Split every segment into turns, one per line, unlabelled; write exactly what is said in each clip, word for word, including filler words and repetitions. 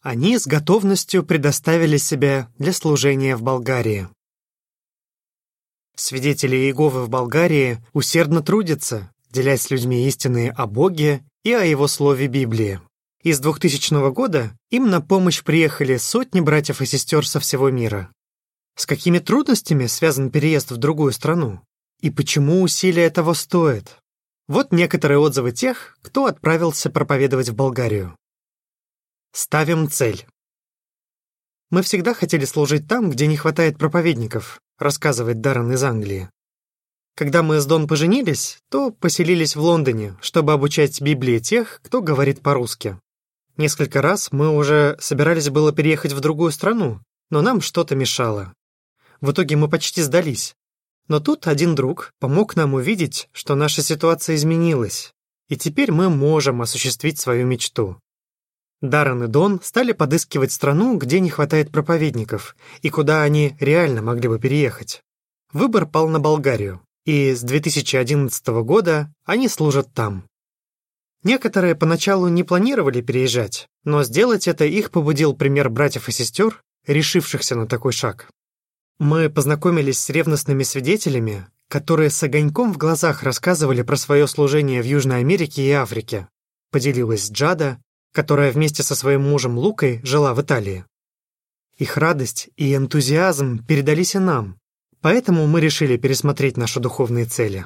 Они с готовностью предоставили себя для служения в Болгарии. Свидетели Иеговы в Болгарии усердно трудятся, делясь с людьми истины о Боге и о Его Слове Библии. И с двухтысячного года им на помощь приехали сотни братьев и сестер со всего мира. С какими трудностями связан переезд в другую страну? И почему усилия того стоят? Вот некоторые отзывы тех, кто отправился проповедовать в Болгарию. Ставим цель. «Мы всегда хотели служить там, где не хватает проповедников», рассказывает Даррен из Англии. «Когда мы с Дон поженились, то поселились в Лондоне, чтобы обучать Библии тех, кто говорит по-русски. Несколько раз мы уже собирались было переехать в другую страну, но нам что-то мешало. В итоге мы почти сдались. Но тут один друг помог нам увидеть, что наша ситуация изменилась, и теперь мы можем осуществить свою мечту». Даррен и Дон стали подыскивать страну, где не хватает проповедников, и куда они реально могли бы переехать. Выбор пал на Болгарию, и с две тысячи одиннадцатого года они служат там. Некоторые поначалу не планировали переезжать, но сделать это их побудил пример братьев и сестер, решившихся на такой шаг. Мы познакомились с ревностными свидетелями, которые с огоньком в глазах рассказывали про свое служение в Южной Америке и Африке, поделилась Джада, которая вместе со своим мужем Лукой жила в Италии. Их радость и энтузиазм передались и нам, поэтому мы решили пересмотреть наши духовные цели.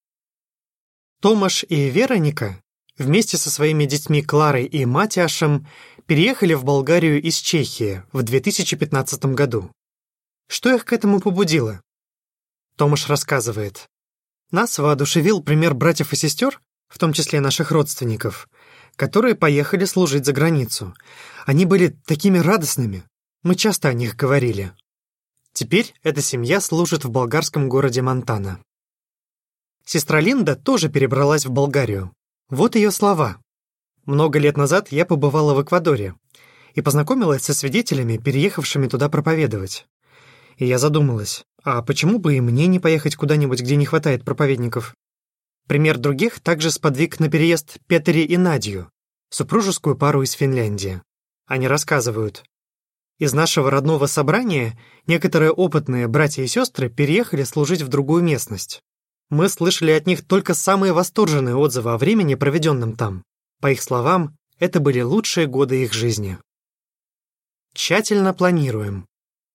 Томаш и Вероника вместе со своими детьми Кларой и Матиашем переехали в Болгарию из Чехии в две тысячи пятнадцатом году. Что их к этому побудило? Томаш рассказывает. «Нас воодушевил пример братьев и сестер, в том числе наших родственников, которые поехали служить за границу. Они были такими радостными. Мы часто о них говорили. Теперь эта семья служит в болгарском городе Монтана». Сестра Линда тоже перебралась в Болгарию. Вот ее слова. «Много лет назад я побывала в Эквадоре и познакомилась со свидетелями, переехавшими туда проповедовать. И я задумалась, а почему бы и мне не поехать куда-нибудь, где не хватает проповедников? Пример других также сподвиг на переезд Петери и Надью, супружескую пару из Финляндии. Они рассказывают. Из нашего родного собрания некоторые опытные братья и сестры переехали служить в другую местность. Мы слышали от них только самые восторженные отзывы о времени, проведенном там. По их словам, это были лучшие годы их жизни. Тщательно планируем.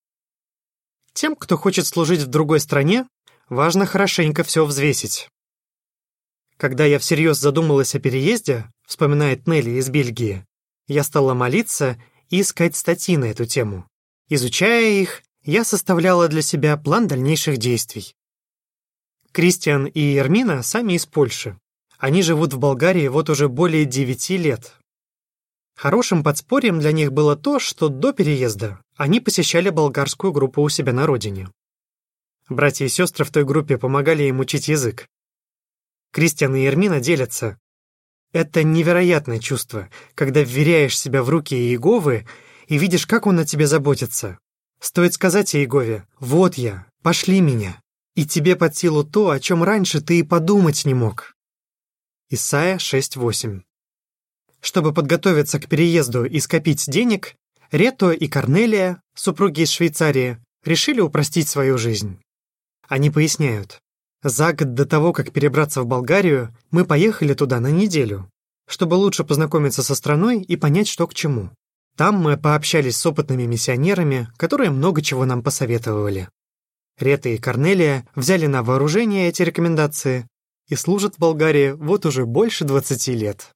Тем, кто хочет служить в другой стране, важно хорошенько все взвесить. Когда я всерьез задумалась о переезде, вспоминает Нелли из Бельгии, я стала молиться и искать статьи на эту тему. Изучая их, я составляла для себя план дальнейших действий. Кристиан и Эрмина сами из Польши. Они живут в Болгарии вот уже более девяти лет. Хорошим подспорьем для них было то, что до переезда они посещали болгарскую группу у себя на родине. Братья и сестры в той группе помогали им учить язык. Кристиан и Эрмина делятся. Это невероятное чувство, когда вверяешь себя в руки Иеговы и видишь, как он о тебе заботится. Стоит сказать Иегове: «Вот я, пошли меня», и тебе под силу то, о чем раньше ты и подумать не мог. Исайя шесть восемь. Чтобы подготовиться к переезду и скопить денег, Рето и Корнелия, супруги из Швейцарии, решили упростить свою жизнь. Они поясняют. За год до того, как перебраться в Болгарию, мы поехали туда на неделю, чтобы лучше познакомиться со страной и понять, что к чему. Там мы пообщались с опытными миссионерами, которые много чего нам посоветовали. Рета и Корнелия взяли на вооружение эти рекомендации и служат в Болгарии вот уже больше двадцати лет.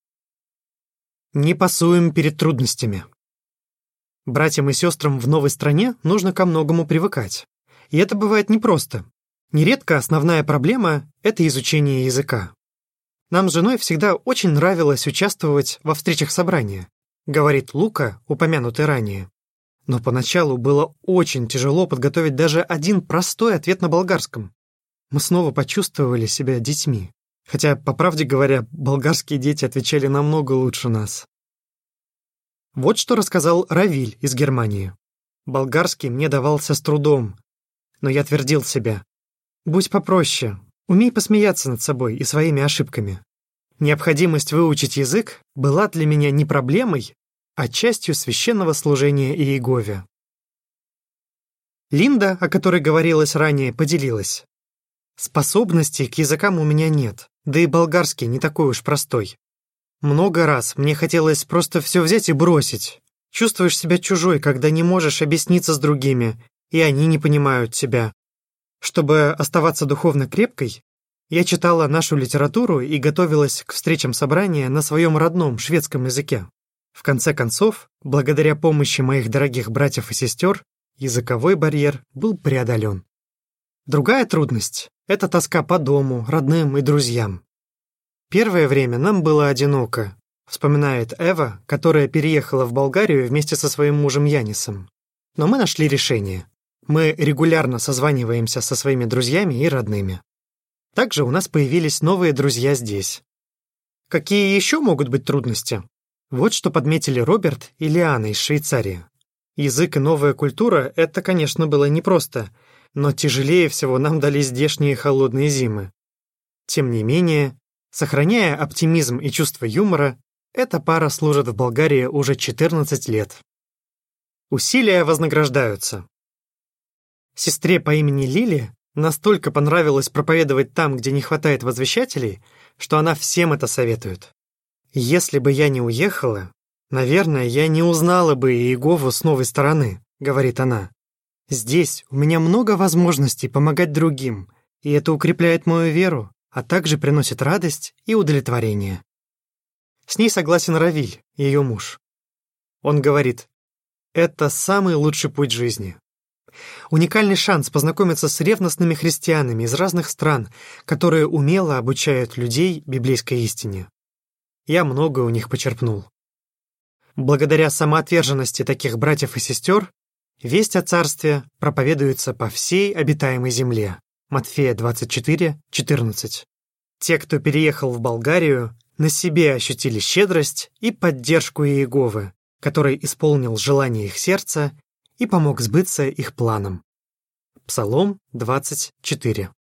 Не пасуем перед трудностями. Братьям и сестрам в новой стране нужно ко многому привыкать. И это бывает непросто. Нередко основная проблема – это изучение языка. Нам с женой всегда очень нравилось участвовать во встречах собрания, говорит Лука, упомянутый ранее. Но поначалу было очень тяжело подготовить даже один простой ответ на болгарском. Мы снова почувствовали себя детьми. Хотя, по правде говоря, болгарские дети отвечали намного лучше нас. Вот что рассказал Равиль из Германии. Болгарский мне давался с трудом, но я твердил себе: будь попроще, умей посмеяться над собой и своими ошибками. Необходимость выучить язык была для меня не проблемой, а частью священного служения Иегове. Линда, о которой говорилось ранее, поделилась. «Способностей к языкам у меня нет, да и болгарский не такой уж простой. Много раз мне хотелось просто все взять и бросить. Чувствуешь себя чужой, когда не можешь объясниться с другими, и они не понимают тебя. Чтобы оставаться духовно крепкой, я читала нашу литературу и готовилась к встречам собрания на своем родном шведском языке. В конце концов, благодаря помощи моих дорогих братьев и сестер, языковой барьер был преодолен. Другая трудность — это тоска по дому, родным и друзьям. Первое время нам было одиноко, вспоминает Эва, которая переехала в Болгарию вместе со своим мужем Янисом. Но мы нашли решение. Мы регулярно созваниваемся со своими друзьями и родными. Также у нас появились новые друзья здесь. Какие еще могут быть трудности? Вот что подметили Роберт и Лиана из Швейцарии. Язык и новая культура — это, конечно, было непросто, но тяжелее всего нам дались здешние холодные зимы. Тем не менее, сохраняя оптимизм и чувство юмора, эта пара служит в Болгарии уже четырнадцать лет. Усилия вознаграждаются. Сестре по имени Лили настолько понравилось проповедовать там, где не хватает возвещателей, что она всем это советует. «Если бы я не уехала, наверное, я не узнала бы Иегову с новой стороны», — говорит она. «Здесь у меня много возможностей помогать другим, и это укрепляет мою веру, а также приносит радость и удовлетворение». С ней согласен Равиль, ее муж. Он говорит: «Это самый лучший путь жизни». Уникальный шанс познакомиться с ревностными христианами из разных стран, которые умело обучают людей библейской истине. Я многое у них почерпнул. Благодаря самоотверженности таких братьев и сестер, весть о царстве проповедуется по всей обитаемой земле. Матфея двадцать четыре четырнадцать. Те, кто переехал в Болгарию, на себе ощутили щедрость и поддержку Иеговы, который исполнил желание их сердца и помог сбыться их планам. Псалом двадцать четыре.